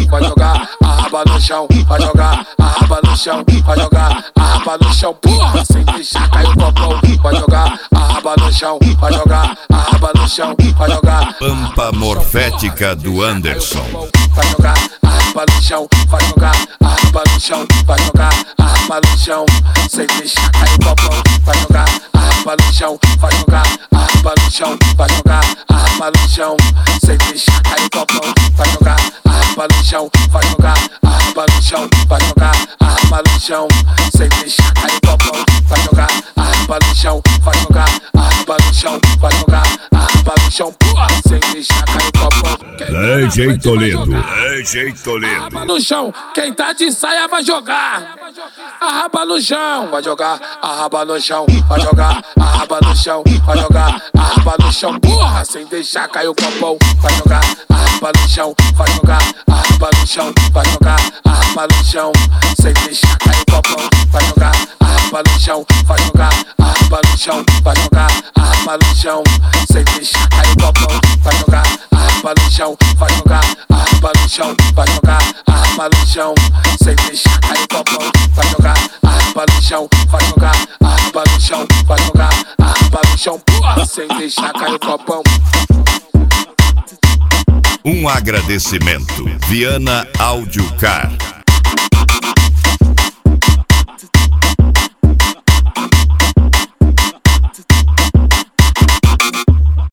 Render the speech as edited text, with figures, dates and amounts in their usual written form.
vai jogar a raba no chão, vai jogar a raba no chão, vai jogar a raba no chão, porra, sem deixar cair o copão. Vai jogar a raba no chão, vai jogar a raba no chão, vai jogar Pampa morfética do Anderson. Vai jogar a raba no chão, vai jogar a raba no chão, vai jogar a raba no chão, sem deixar cair o copão. Vai jogar a raba no chão, vai jogar a raba no chão, vai jogar a raba no chão, sem deixar cair o copão. Vai jogar a raba no chão, vai jogar a raba no chão, vai jogar a raba no chão, sem deixar cair o copão. Vai jogar a raba no chão, vai jogar a raba no chão, vai jogar a raba no chão, porra, sem deixar cair o copão. DJ Toledo, DJ Toledo. Raba no chão, quem tá de saia vai jogar a raba no chão, vai jogar a raba no chão, vai jogar a raba no chão, vai jogar a raba no chão, porra, sem deixar cair o copão. Vai jogar a raba no chão, vai jogar a raba no chão, vai jogar a raba no chão, sem deixar cair o copão. Vai jogar a raba no chão, vai jogar a raba no chão, vai jogar a raba no chão, sem deixar cair o copão. Vai jogar a raba no chão, vai jogar a raba no chão, vai jogar a raba no chão, sem deixar cair o copão. Vai jogar a raba no chão, vai jogar a raba no chão, vai jogar a raba no chão, porra, sem deixar cair o copão. Um agradecimento. Viana Audiocar.